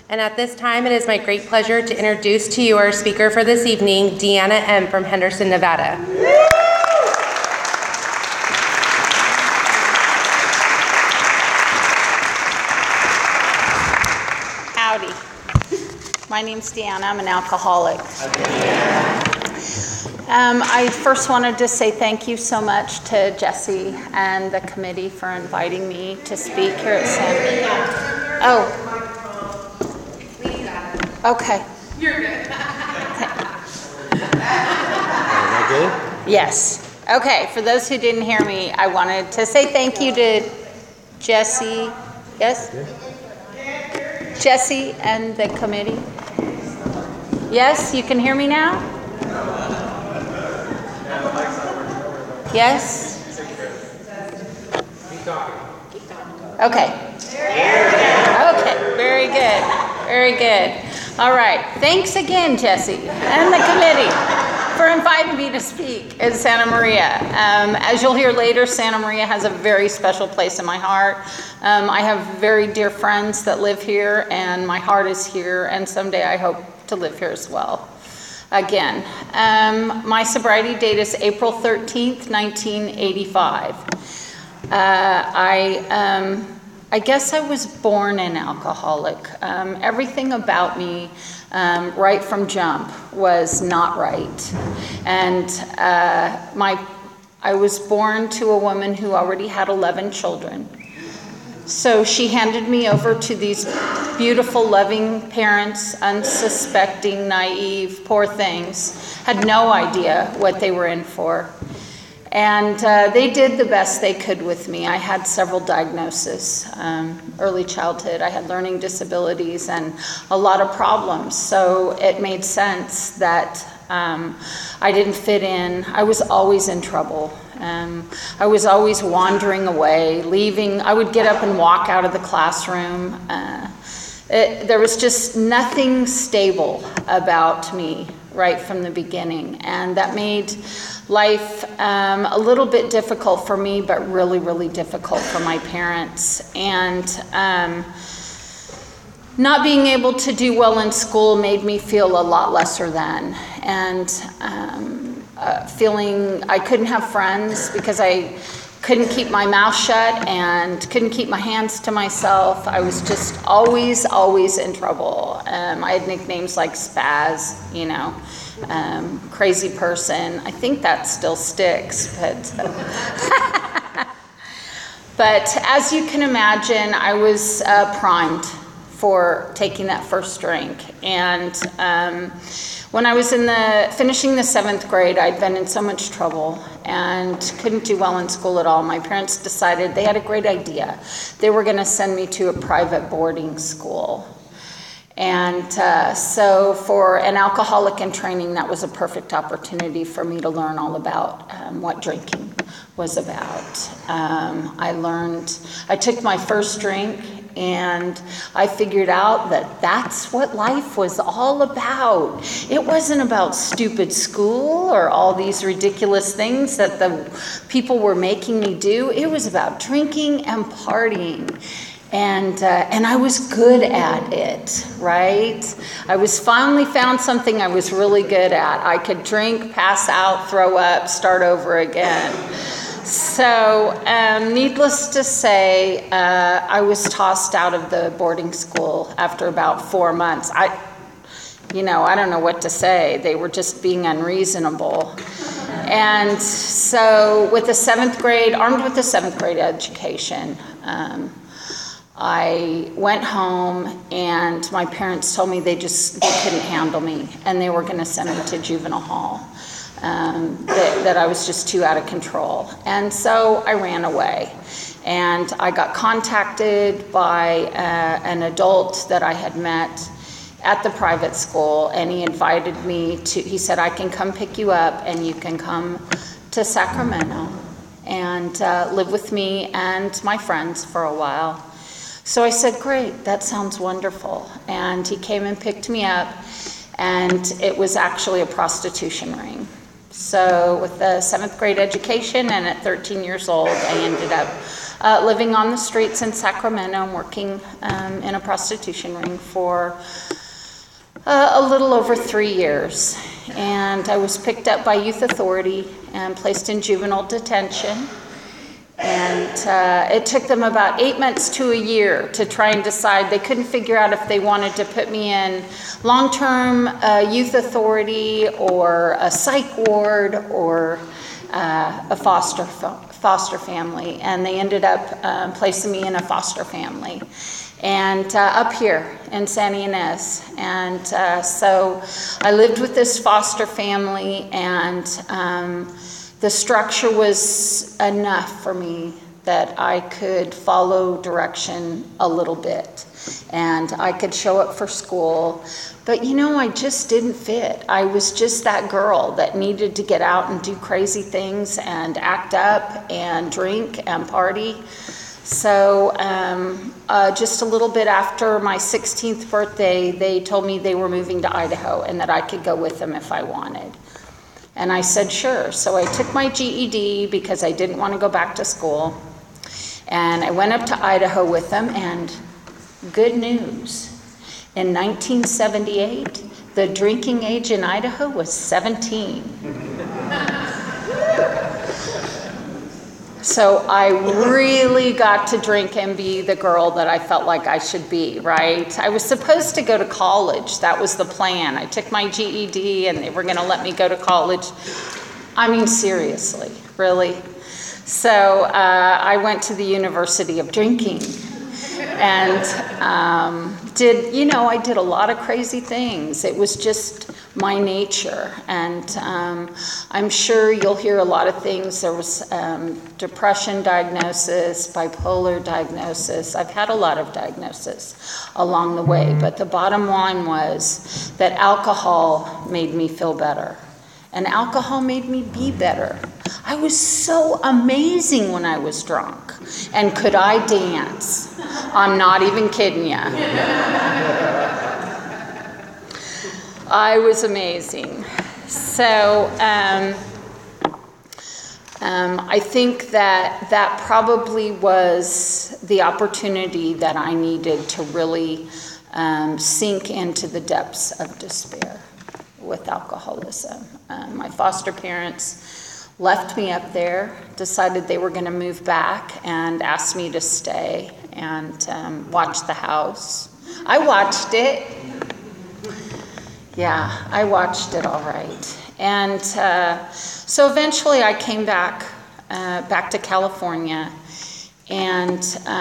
And at this time, it is my great pleasure to introduce to you our speaker for this evening, Deanna M. from Henderson, Nevada. Howdy. My name's Deanna. I'm an alcoholic. I first wanted to say thank you so much to Jesse and the committee for inviting me to speak here at San. Oh. Okay. You're good. Okay. Yes. Okay. For those who didn't hear me, I wanted to say thank you to Jesse. Yes? Jesse and the committee. Yes? You can hear me now? Yes? Okay. Okay, very good. Very good. All right. Thanks again, Jesse and the committee for inviting me to speak at Santa Maria. As you'll hear later, Santa Maria has a very special place in my heart. I have very dear friends that live here, and my heart is here, and someday I hope to live here as well. Again, my sobriety date is April 13th, 1985. I guess I was born an alcoholic. Everything about me, right from jump, was not right. And I was born to a woman who already had 11 children. So she handed me over to these beautiful, loving parents, unsuspecting, naive, poor things, had no idea what they were in for. And they did the best they could with me. I had several diagnoses, early childhood. I had learning disabilities and a lot of problems. So it made sense that I didn't fit in. I was always in trouble. I was always wandering away, leaving. I would get up and walk out of the classroom. There was just nothing stable about me right from the beginning. And that made life a little bit difficult for me, but really, really difficult for my parents. And not being able to do well in school made me feel a lot lesser than. And feeling I couldn't have friends because I couldn't keep my mouth shut and couldn't keep my hands to myself. I was just always in trouble. I had nicknames like Spaz, crazy person. I think that still sticks, but as you can imagine, I was primed for taking that first drink. And when I was finishing the 7th grade, I'd been in so much trouble and couldn't do well in school at all. My parents decided they had a great idea. They were going to send me to a private boarding school. And so for an alcoholic in training, that was a perfect opportunity for me to learn all about what drinking was about. I took my first drink, and I figured out that that's what life was all about. It wasn't about stupid school or all these ridiculous things that the people were making me do. It was about drinking and partying. And I was good at it, right? I was finally found something I was really good at. I could drink, pass out, throw up, start over again. So, needless to say, I was tossed out of the boarding school after about 4 months. I don't know what to say. They were just being unreasonable. And so, armed with a 7th grade education, I went home, and my parents told me they couldn't handle me, and they were going to send me to juvenile hall. That I was just too out of control. And so I ran away. And I got contacted by an adult that I had met at the private school, and he invited me he said, I can come pick you up and you can come to Sacramento and live with me and my friends for a while. So I said, great, that sounds wonderful. And he came and picked me up, and it was actually a prostitution ring. So with a 7th grade education and at 13 years old, I ended up living on the streets in Sacramento and working in a prostitution ring for a little over 3 years. And I was picked up by Youth Authority and placed in juvenile detention. And it took them about 8 months to a year to try and decide. They couldn't figure out if they wanted to put me in long-term youth authority or a psych ward or a foster family. And they ended up placing me in a foster family. And up here in Santa Ynez. And so I lived with this foster family, and the structure was enough for me that I could follow direction a little bit. And I could show up for school. But I just didn't fit. I was just that girl that needed to get out and do crazy things and act up and drink and party. So just a little bit after my 16th birthday, they told me they were moving to Idaho and that I could go with them if I wanted. And I said, sure. So I took my GED because I didn't want to go back to school. And I went up to Idaho with them, and good news. In 1978, the drinking age in Idaho was 17. So I really got to drink and be the girl that I felt like I should be, right? I was supposed to go to college. That was the plan. I took my GED and they were going to let me go to college. I mean, seriously, really? So I went to the University of Drinking and I did a lot of crazy things. It was just my nature. And I'm sure you'll hear a lot of things. There was depression diagnosis, bipolar diagnosis. I've had a lot of diagnosis along the way. But the bottom line was that alcohol made me feel better. And alcohol made me be better. I was so amazing when I was drunk. And could I dance? I'm not even kidding you. I was amazing. So I think that probably was the opportunity that I needed to really sink into the depths of despair with alcoholism. My foster parents left me up there, decided they were going to move back, and asked me to stay and watch the house. I watched it. Yeah, I watched it all right. And so eventually I came back to California. And,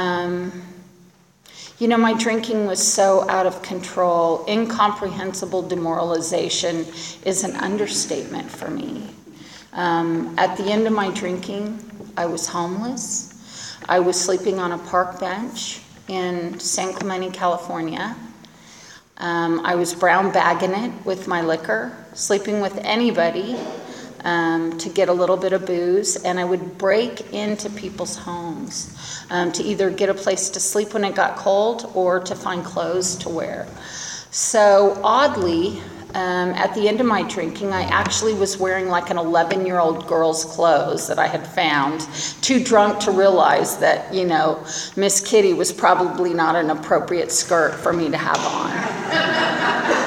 my drinking was so out of control. Incomprehensible demoralization is an understatement for me. At the end of my drinking, I was homeless. I was sleeping on a park bench in San Clemente, California. I was brown bagging it with my liquor, sleeping with anybody to get a little bit of booze, and I would break into people's homes to either get a place to sleep when it got cold or to find clothes to wear. So oddly, at the end of my drinking, I actually was wearing like an 11-year-old girl's clothes that I had found, too drunk to realize that, Miss Kitty was probably not an appropriate skirt for me to have on.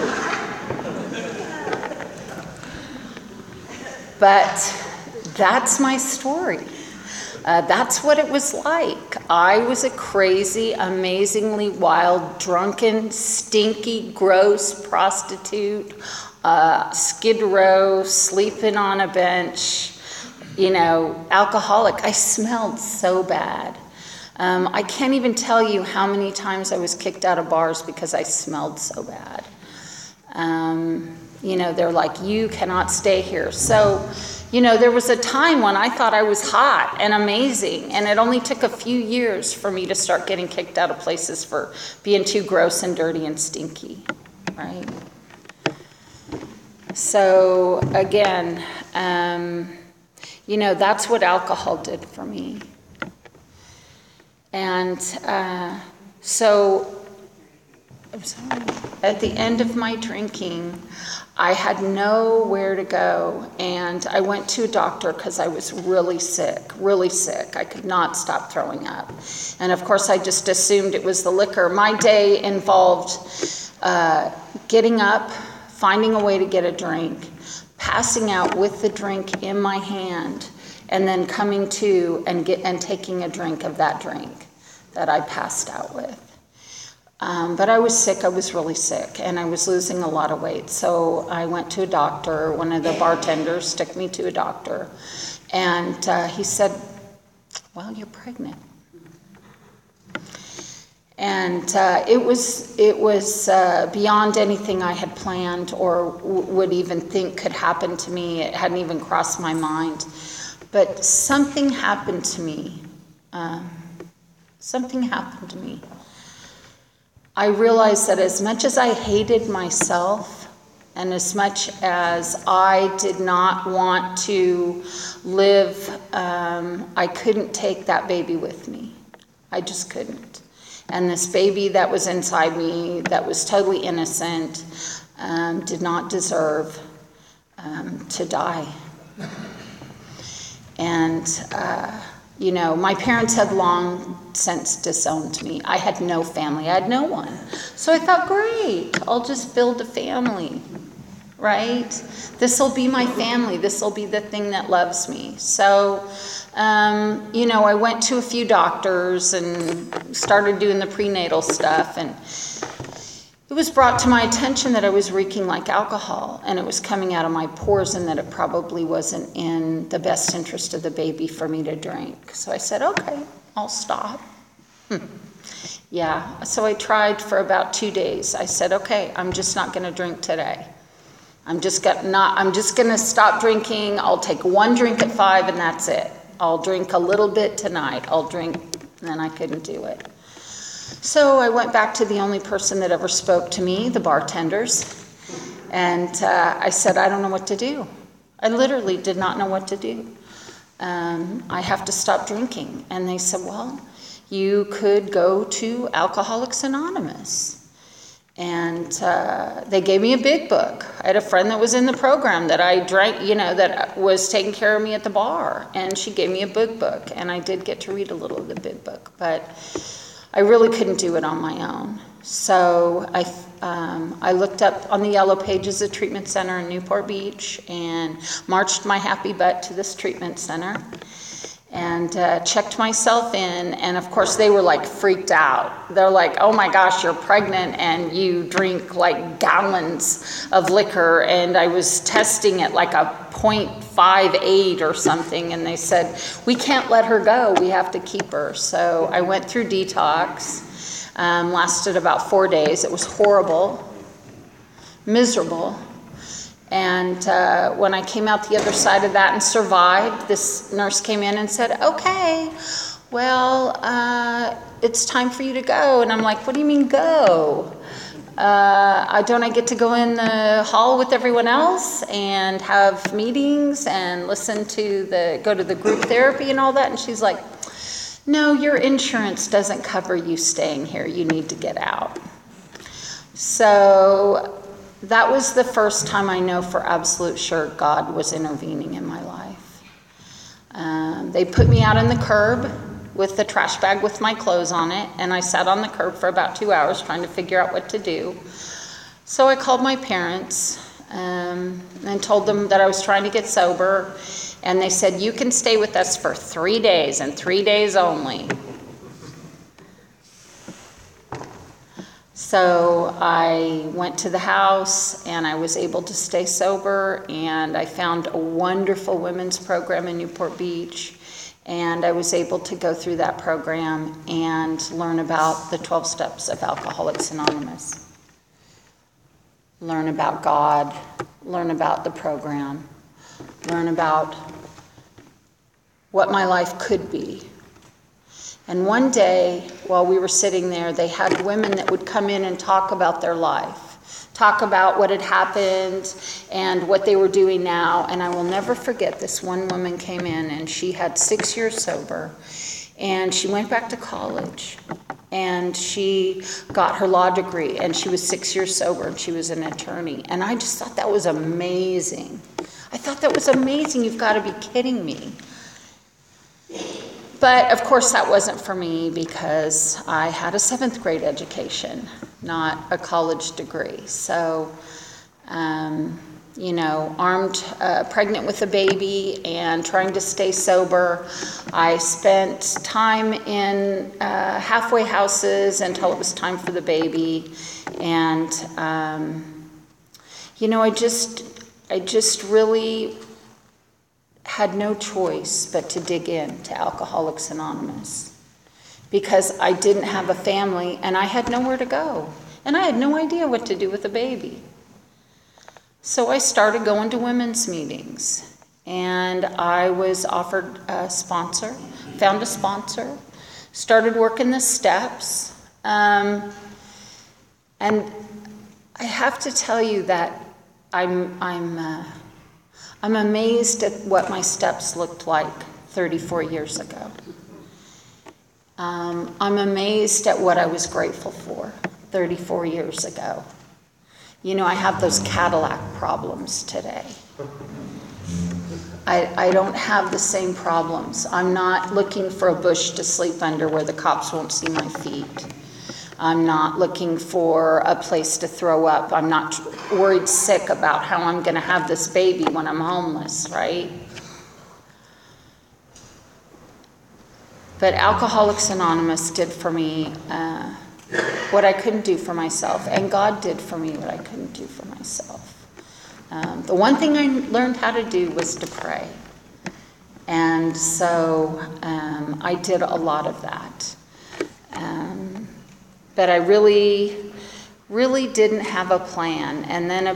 But that's my story. That's what it was like. I was a crazy, amazingly wild, drunken, stinky, gross prostitute, Skid Row, sleeping on a bench, alcoholic. I smelled so bad. I can't even tell you how many times I was kicked out of bars because I smelled so bad. They're like, you cannot stay here. So, there was a time when I thought I was hot and amazing, and it only took a few years for me to start getting kicked out of places for being too gross and dirty and stinky, right? So, again, that's what alcohol did for me. And so I'm sorry. At the end of my drinking, I had nowhere to go, and I went to a doctor because I was really sick, really sick. I could not stop throwing up. And of course, I just assumed it was the liquor. My day involved getting up, finding a way to get a drink, passing out with the drink in my hand, and then coming to and taking a drink of that drink that I passed out with. But I was sick, I was really sick, and I was losing a lot of weight. So I went to a doctor. One of the bartenders took me to a doctor, and he said, well, you're pregnant. And it was beyond anything I had planned or would even think could happen to me. It hadn't even crossed my mind. But something happened to me. Something happened to me. I realized that as much as I hated myself and as much as I did not want to live, I couldn't take that baby with me. I just couldn't. And this baby that was inside me, that was totally innocent, did not deserve to die. And, my parents had long since disowned me. I had no family. I had no one. So I thought, great, I'll just build a family, right? This will be my family. This will be the thing that loves me. So, I went to a few doctors and started doing the prenatal stuff, and it was brought to my attention that I was reeking like alcohol, and it was coming out of my pores, and that it probably wasn't in the best interest of the baby for me to drink. So I said, okay, I'll stop. Yeah, so I tried for about 2 days. I said, okay, I'm just not going to drink today. I'm just going to stop drinking. I'll take one drink at 5 and that's it. I'll drink a little bit tonight. I'll drink, and then I couldn't do it. So I went back to the only person that ever spoke to me, the bartenders, and I said, I don't know what to do. I literally did not know what to do. I have to stop drinking. And they said, well, you could go to Alcoholics Anonymous. And they gave me a big book. I had a friend that was in the program that I drank, that was taking care of me at the bar. And she gave me a big book. And I did get to read a little of the big book. But I really couldn't do it on my own. So I looked up on the Yellow Pages a treatment center in Newport Beach and marched my happy butt to this treatment center and checked myself in. And of course they were like freaked out. They're like, oh my gosh, you're pregnant and you drink like gallons of liquor. And I was testing at like a 0.58 or something. And they said, we can't let her go. We have to keep her. So I went through detox, lasted about 4 days. It was horrible, miserable. And when I came out the other side of that and survived, this nurse came in and said, okay, well, it's time for you to go. And I'm like, what do you mean go? Don't I get to go in the hall with everyone else and have meetings and go to the group therapy and all that? And she's like, no, your insurance doesn't cover you staying here. You need to get out. So that was the first time I know for absolute sure God was intervening in my life. They put me out on the curb with the trash bag with my clothes on it, and I sat on the curb for about 2 hours trying to figure out what to do. So I called my parents and told them that I was trying to get sober, and they said, you can stay with us for 3 days and 3 days only. So I went to the house and I was able to stay sober, and I found a wonderful women's program in Newport Beach, and I was able to go through that program and learn about the 12 steps of Alcoholics Anonymous. Learn about God, learn about the program, learn about what my life could be. And one day, while we were sitting there, they had women that would come in and talk about their life, talk about what had happened and what they were doing now. And I will never forget, this one woman came in and she had 6 years sober, and she went back to college. and she got her law degree, and she was 6 years sober, and she was an attorney. And I just thought that was amazing. I thought that was amazing. You've got to be kidding me. But of course that wasn't for me because I had a 7th grade education, not a college degree. So, pregnant with a baby and trying to stay sober, I spent time in halfway houses until it was time for the baby. And, I just really had no choice but to dig in to Alcoholics Anonymous because I didn't have a family and I had nowhere to go and I had no idea what to do with a baby. So I started going to women's meetings and I was offered a sponsor, found a sponsor, started working the steps, and I have to tell you that I'm amazed at what my steps looked like 34 years ago. I'm amazed at what I was grateful for 34 years ago. I have those Cadillac problems today. I don't have the same problems. I'm not looking for a bush to sleep under where the cops won't see my feet. I'm not looking for a place to throw up. I'm not worried sick about how I'm going to have this baby when I'm homeless, right? But Alcoholics Anonymous did for me what I couldn't do for myself, and God did for me what I couldn't do for myself. The one thing I learned how to do was to pray. And so I did a lot of that. But I really, really didn't have a plan. And then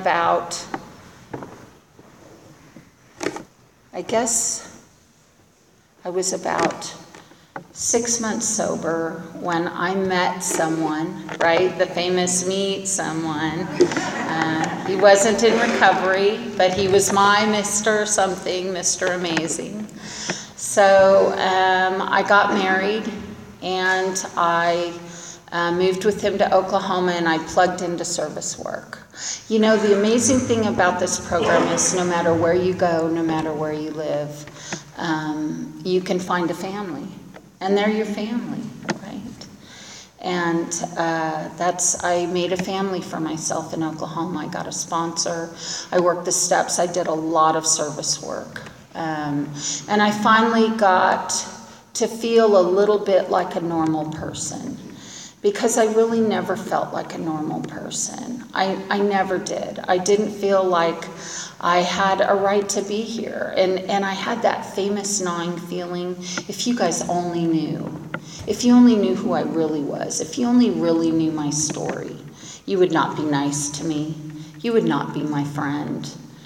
I was about 6 months sober when I met someone, right? The famous meet someone. He wasn't in recovery, but he was my Mr. Something, Mr. Amazing. So I got married and I moved with him to Oklahoma and I plugged into service work. The amazing thing about this program is no matter where you go, no matter where you live, you can find a family. And they're your family, right? And I made a family for myself in Oklahoma. I got a sponsor. I worked the steps. I did a lot of service work. And I finally got to feel a little bit like a normal person because I really never felt like a normal person. I never did. I didn't feel like I had a right to be here. And I had that famous gnawing feeling, if you guys only knew, if you only knew who I really was, if you only really knew my story, you would not be nice to me. You would not be my friend.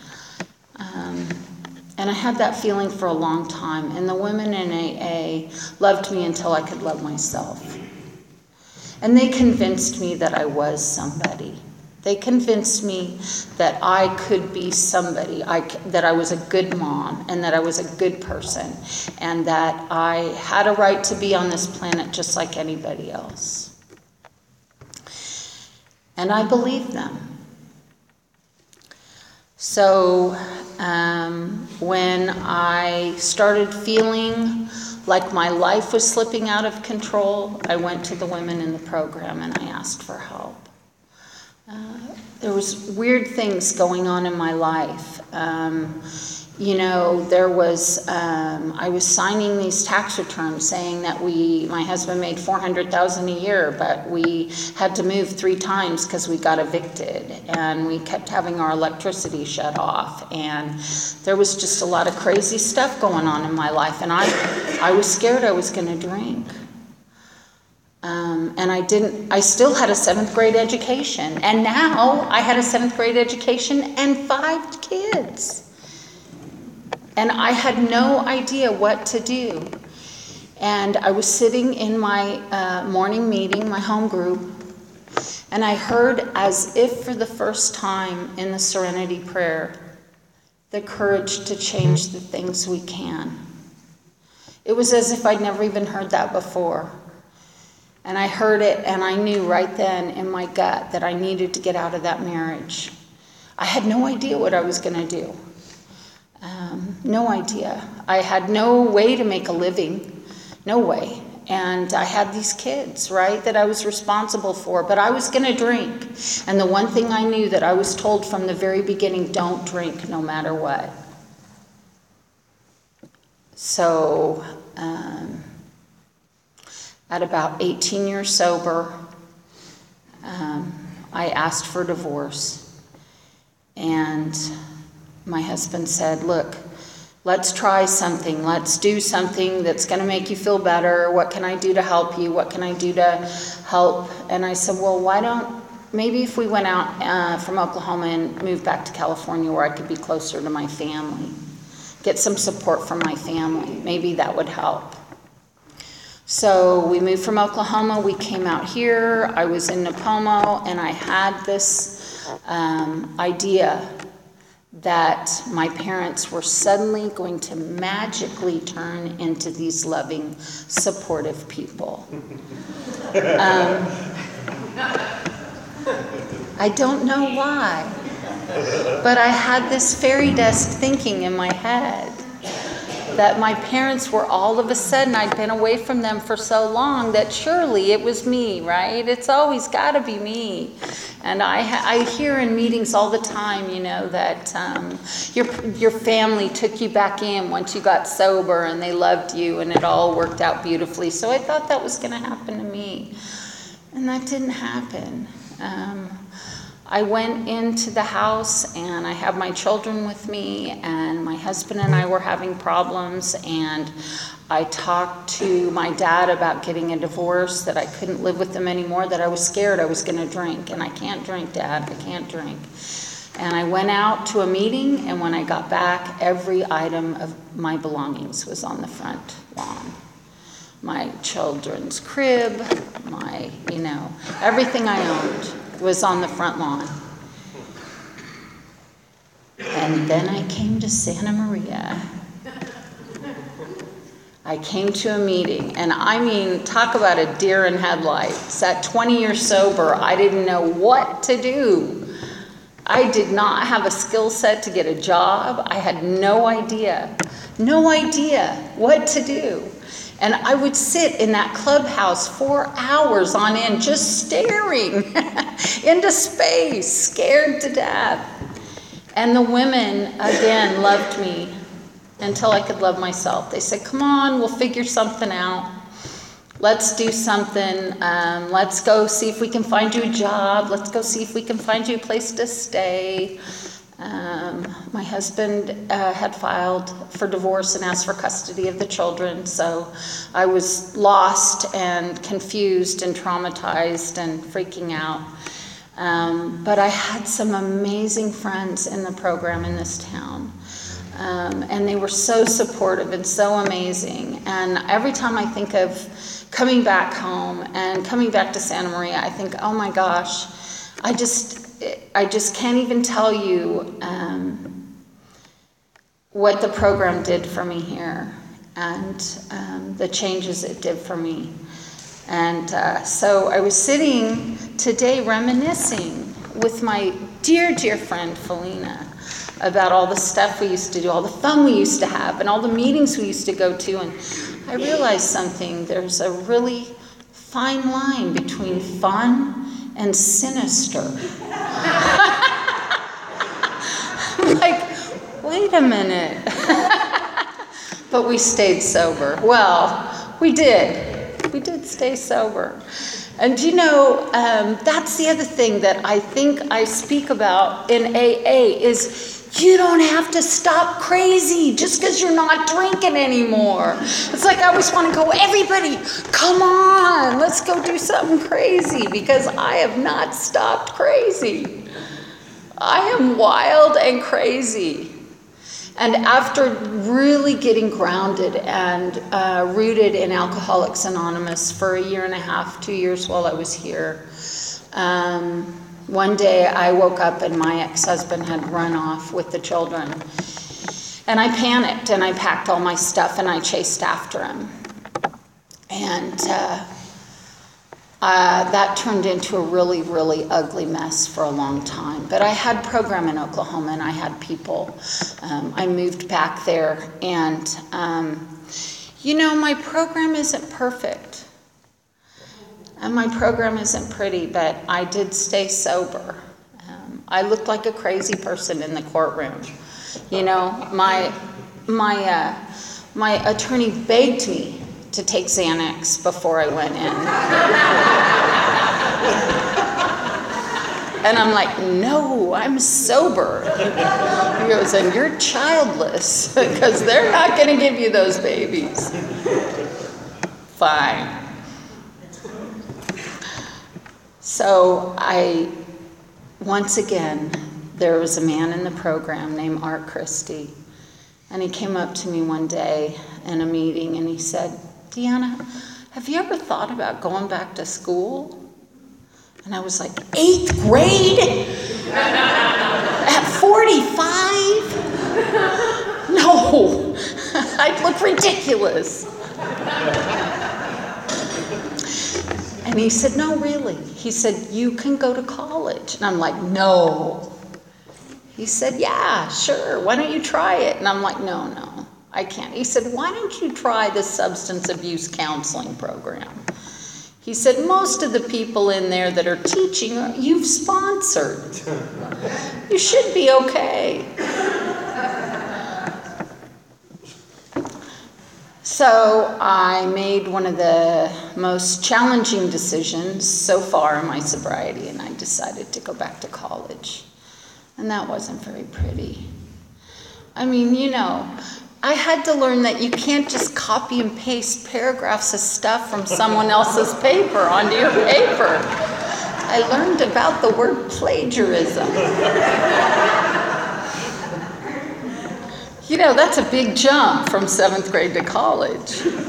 And I had that feeling for a long time. And the women in AA loved me until I could love myself. And they convinced me that I was somebody. They convinced me that I could be somebody, that I was a good mom and that I was a good person and that I had a right to be on this planet just like anybody else. And I believed them. So when I started feeling like my life was slipping out of control, I went to the women in the program and I asked for help. There was weird things going on in my life. I was signing these tax returns saying that my husband made $400,000 a year, but we had to move 3 times because we got evicted and we kept having our electricity shut off. And there was just a lot of crazy stuff going on in my life. And I was scared I was going to drink. And I still had a 7th grade education. And now I had a 7th grade education and 5 kids. And I had no idea what to do. And I was sitting in my morning meeting, my home group, and I heard, as if for the first time in the Serenity Prayer, the courage to change the things we can. It was as if I'd never even heard that before. And I heard it, and I knew right then in my gut that I needed to get out of that marriage. I had no idea what I was going to do. No idea. I had no way to make a living. No way. And I had these kids, right, that I was responsible for, but I was going to drink. And the one thing I knew that I was told from the very beginning, don't drink no matter what. So at about 18 years sober, I asked for divorce. And my husband said, look, let's try something. Let's do something that's going to make you feel better. What can I do to help you? What can I do to help? And I said, well, maybe if we went out from Oklahoma and moved back to California where I could be closer to my family, get some support from my family, maybe that would help. So we moved from Oklahoma. We came out here. I was in Nipomo, and I had this idea that my parents were suddenly going to magically turn into these loving, supportive people. I don't know why, but I had this fairy dust thinking in my head that my parents were all of a sudden, I'd been away from them for so long that surely it was me, right? It's always got to be me. And I hear in meetings all the time, that your family took you back in once you got sober and they loved you and it all worked out beautifully. So I thought that was going to happen to me. And that didn't happen. I went into the house and I had my children with me, and my husband and I were having problems, and I talked to my dad about getting a divorce, that I couldn't live with them anymore, that I was scared I was going to drink, and I can't drink, Dad, I can't drink. And I went out to a meeting, and when I got back, every item of my belongings was on the front lawn. My children's crib, everything I owned was on the front lawn. And then I came to Santa Maria. I came to a meeting, and talk about a deer in headlights. At 20 years sober, I didn't know what to do. I did not have a skill set to get a job. I had no idea what to do. And I would sit in that clubhouse for hours on end, just staring into space, scared to death. And the women, again, loved me until I could love myself. They said, come on, we'll figure something out. Let's do something. Let's go see if we can find you a job. Let's go see if we can find you a place to stay. My husband had filed for divorce and asked for custody of the children, so I was lost and confused and traumatized and freaking out. But I had some amazing friends in the program in this town, and they were so supportive and so amazing. And every time I think of coming back home and coming back to Santa Maria, I think, oh my gosh, I just can't even tell you what the program did for me here, and the changes it did for me. And so I was sitting today reminiscing with my dear, dear friend Felina about all the stuff we used to do, all the fun we used to have, and all the meetings we used to go to. And I realized something. There's a really fine line between fun and sinister. I'm like, wait a minute. But we stayed sober. Well, we did. We did stay sober. And that's the other thing that I think I speak about in AA is you don't have to stop crazy just because you're not drinking anymore. It's like I always want to go, everybody, come on, let's go do something crazy, because I have not stopped crazy. I am wild and crazy. And after really getting grounded and rooted in Alcoholics Anonymous for 1.5 years, 2 years while I was here, one day I woke up and my ex-husband had run off with the children. And I panicked and I packed all my stuff and I chased after him. And that turned into a really, really ugly mess for a long time. But I had program in Oklahoma, and I had people. I moved back there, and my program isn't perfect. And my program isn't pretty, but I did stay sober. I looked like a crazy person in the courtroom. My attorney begged me to take Xanax before I went in. And I'm like, no, I'm sober. He goes, and you're childless, because they're not going to give you those babies. Fine. So once again, there was a man in the program named Art Christie, and he came up to me one day in a meeting, and he said, Deanna, have you ever thought about going back to school? And I was like, 8th grade? At 45? No, I'd look ridiculous. And he said, no, really. He said, you can go to college. And I'm like, no. He said, yeah, sure. Why don't you try it? And I'm like, no, I can't. He said, why don't you try the substance abuse counseling program? He said, most of the people in there that are teaching, you've sponsored. You should be okay. So I made one of the most challenging decisions so far in my sobriety, and I decided to go back to college. And that wasn't very pretty. I mean, I had to learn that you can't just copy and paste paragraphs of stuff from someone else's paper onto your paper. I learned about the word plagiarism. That's a big jump from 7th grade to college.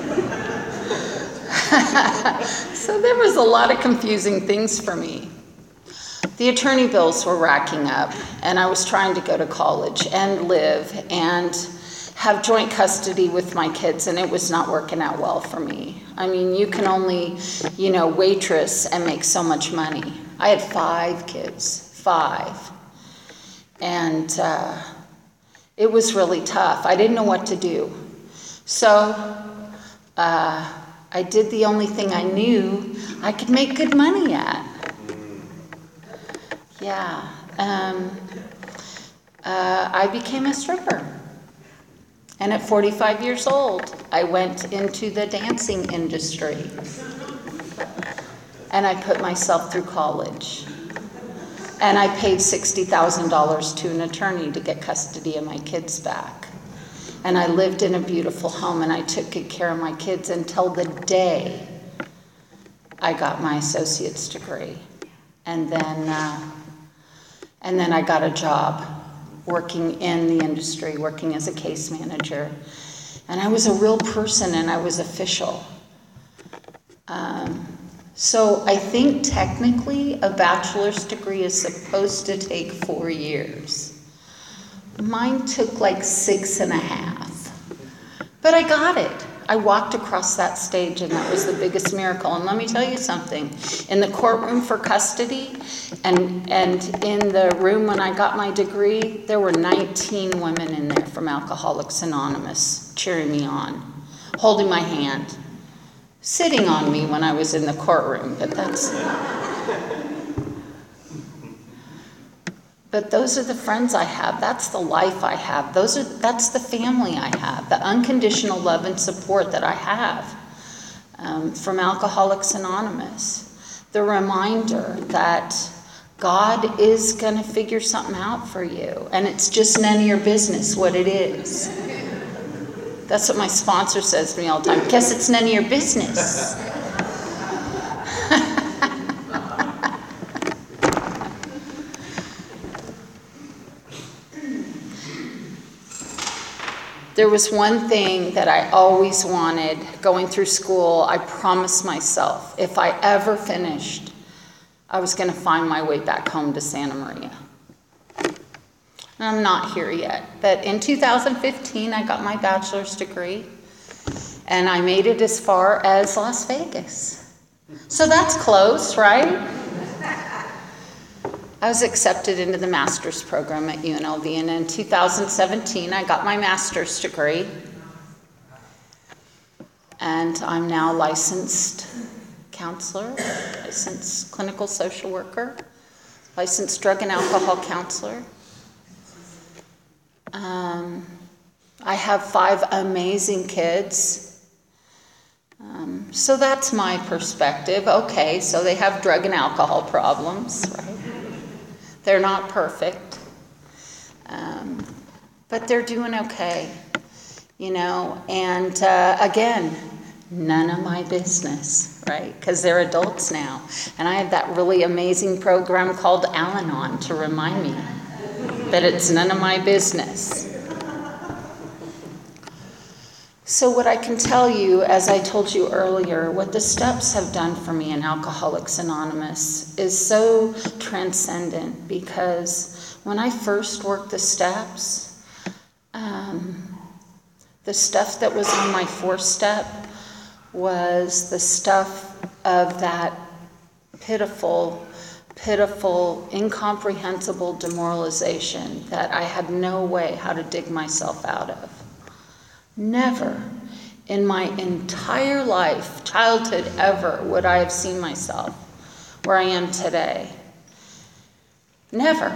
So there was a lot of confusing things for me. The attorney bills were racking up, and I was trying to go to college and live and have joint custody with my kids, and it was not working out well for me. I mean, you can only, waitress and make so much money. I had 5 kids, 5. And it was really tough. I didn't know what to do. So I did the only thing I knew I could make good money at. Yeah. I became a stripper. And at 45 years old, I went into the dancing industry. And I put myself through college. And I paid $60,000 to an attorney to get custody of my kids back. And I lived in a beautiful home, and I took good care of my kids until the day I got my associate's degree. And then I got a job working in the industry, working as a case manager. And I was a real person, and I was official. So I think technically a bachelor's degree is supposed to take 4 years. Mine took like 6.5. But I got it. I walked across that stage, and that was the biggest miracle. And let me tell you something. In the courtroom for custody and in the room when I got my degree, there were 19 women in there from Alcoholics Anonymous cheering me on, holding my hand, sitting on me when I was in the courtroom. But those are the friends I have. That's the life I have. That's the family I have. The unconditional love and support that I have from Alcoholics Anonymous. The reminder that God is going to figure something out for you, and it's just none of your business what it is. That's what my sponsor says to me all the time. Guess it's none of your business. There was one thing that I always wanted going through school. I promised myself if I ever finished, I was going to find my way back home to Santa Maria. And I'm not here yet. But in 2015, I got my bachelor's degree, and I made it as far as Las Vegas. So that's close, right? I was accepted into the master's program at UNLV, and in 2017, I got my master's degree. And I'm now licensed counselor, licensed clinical social worker, licensed drug and alcohol counselor. I have 5 amazing kids. So that's my perspective. Okay, so they have drug and alcohol problems, right? They're not perfect, but they're doing okay, you know, and again, none of my business, right? Because they're adults now. And I have that really amazing program called Al-Anon to remind me that it's none of my business. So what I can tell you, as I told you earlier, what the steps have done for me in Alcoholics Anonymous is so transcendent, because when I first worked the steps, the stuff that was on my 4th step was the stuff of that pitiful, incomprehensible demoralization that I had no way how to dig myself out of. Never in my entire life, childhood ever, would I have seen myself where I am today. Never.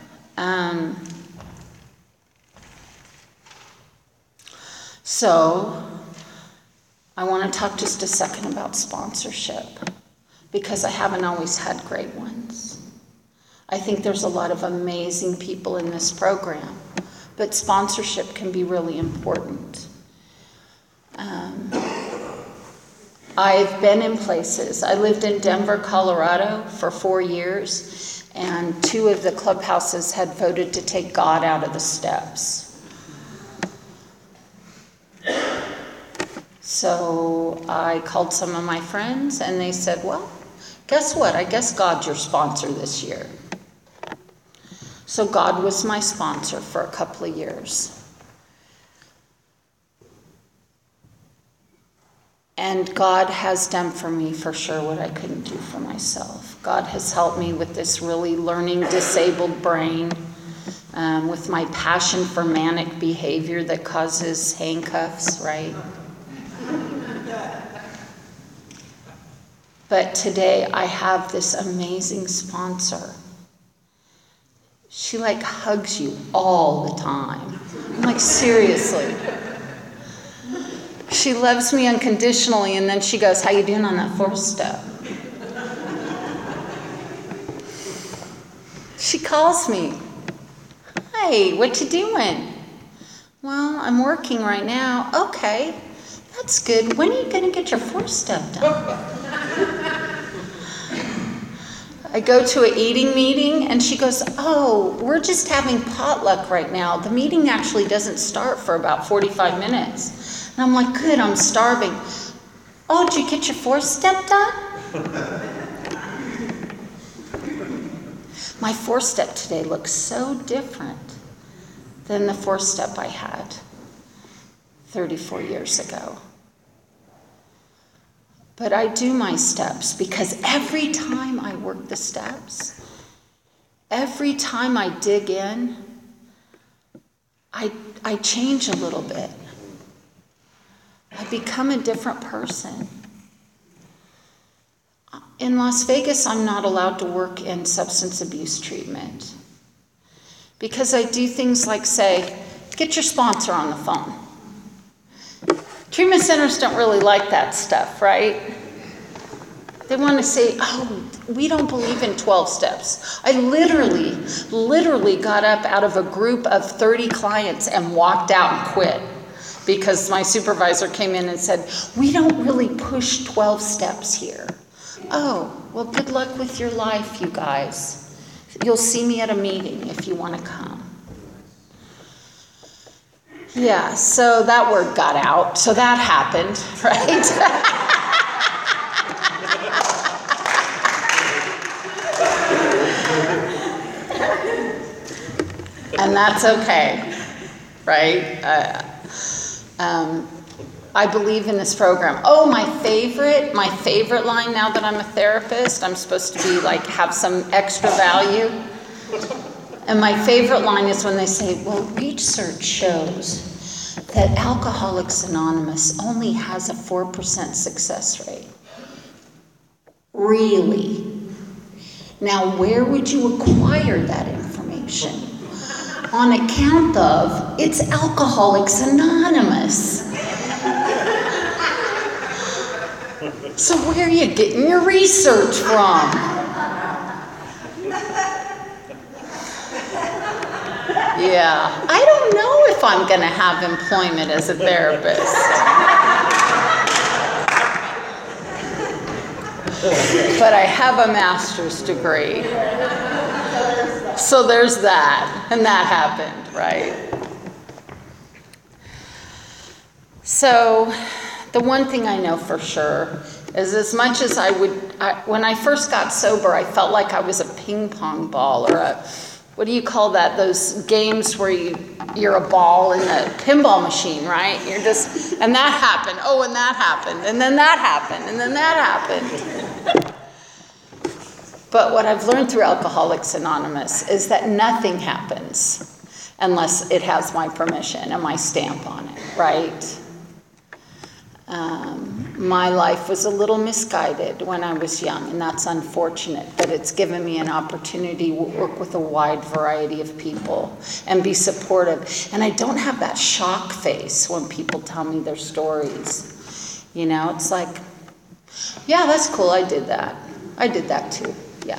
So I want to talk just a second about sponsorship, because I haven't always had great ones. I think there's a lot of amazing people in this program, but sponsorship can be really important. I've been in places. I lived in Denver, Colorado for 4 years, and 2 of the clubhouses had voted to take God out of the steps. So I called some of my friends, and they said, well, guess what? I guess God's your sponsor this year. So God was my sponsor for a couple of years. And God has done for me, for sure, what I couldn't do for myself. God has helped me with this really learning disabled brain, with my passion for manic behavior that causes handcuffs, right? But today I have this amazing sponsor. She like hugs you all the time. I'm like, seriously. She loves me unconditionally, and then she goes, how you doing on that 4th step? She calls me. Hey, what you doing? Well, I'm working right now. Okay, that's good. When are you going to get your 4th step done? I go to an eating meeting, and she goes, oh, we're just having potluck right now. The meeting actually doesn't start for about 45 minutes. And I'm like, good, I'm starving. Oh, did you get your 4th step done? My 4th step today looks so different than the 4th step I had 34 years ago. But I do my steps because every time I work the steps, every time I dig in, I change a little bit. I become a different person. In Las Vegas, I'm not allowed to work in substance abuse treatment because I do things like say, get your sponsor on the phone. Treatment centers don't really like that stuff, right? They want to say, oh, we don't believe in 12 steps. I literally got up out of a group of 30 clients and walked out and quit because my supervisor came in and said, we don't really push 12 steps here. Oh, well, good luck with your life, you guys. You'll see me at a meeting if you want to come. Yeah, so that word got out. So that happened, right? And that's okay, right? I believe in this program. Oh, my favorite line now that I'm a therapist, I'm supposed to be like, have some extra value. And my favorite line is when they say, well, research shows that Alcoholics Anonymous only has a 4% success rate. Really? Now, where would you acquire that information? On account of, it's Alcoholics Anonymous. So where are you getting your research from? Yeah, I don't know if I'm going to have employment as a therapist. But I have a master's degree. So there's that, and that happened, right? So the one thing I know for sure is as much as when I first got sober, I felt like I was a ping pong ball or what do you call that? Those games where you're a ball in a pinball machine, right? And that happened. Oh, and that happened. And then that happened. And then that happened. But what I've learned through Alcoholics Anonymous is that nothing happens unless it has my permission and my stamp on it, right? My life was a little misguided when I was young, and that's unfortunate, but it's given me an opportunity to work with a wide variety of people and be supportive. And I don't have that shock face when people tell me their stories. You know, it's like, yeah, that's cool, I did that. I did that too, yeah.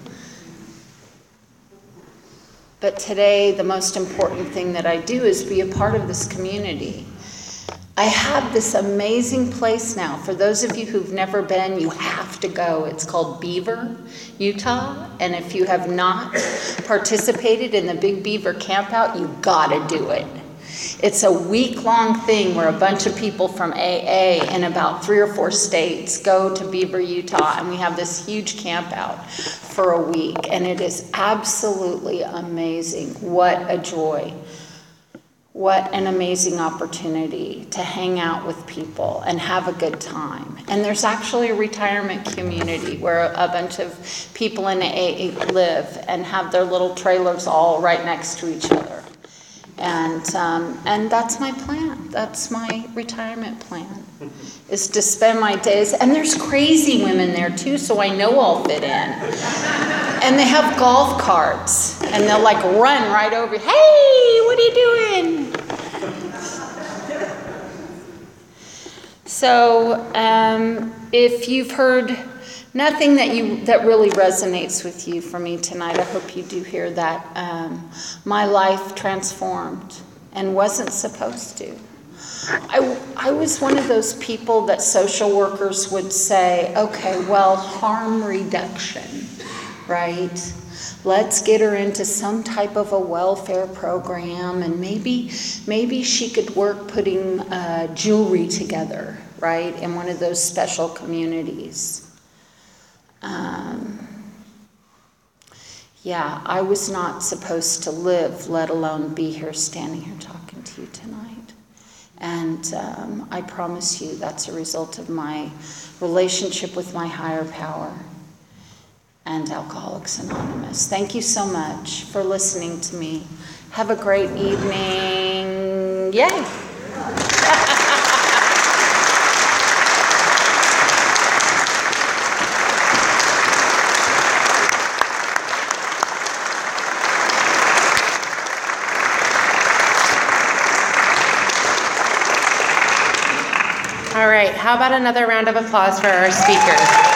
But today, the most important thing that I do is be a part of this community. I have this amazing place now. For those of you who've never been, you have to go. It's called Beaver, Utah. And if you have not participated in the Big Beaver Campout, you gotta do it. It's a week-long thing where a bunch of people from AA in about 3 or 4 states go to Beaver, Utah, and we have this huge campout for a week. And it is absolutely amazing. What a joy. What an amazing opportunity to hang out with people and have a good time. And there's actually a retirement community where a bunch of people in AA live and have their little trailers all right next to each other. And that's my plan. That's my retirement plan, is to spend my days. And there's crazy women there too, so I know I'll fit in. And they have golf carts, and they'll like run right over. Hey, what are you doing? So if you've heard nothing that really resonates with you for me tonight, I hope you do hear that my life transformed and wasn't supposed to. I was one of those people that social workers would say, okay, well, harm reduction, right? Let's get her into some type of a welfare program, and maybe she could work putting jewelry together, right, in one of those special communities. Yeah, I was not supposed to live, let alone be here standing here talking to you tonight. And I promise you that's a result of my relationship with my higher power and Alcoholics Anonymous. Thank you so much for listening to me. Have a great evening. Yay! All right, how about another round of applause for our speakers?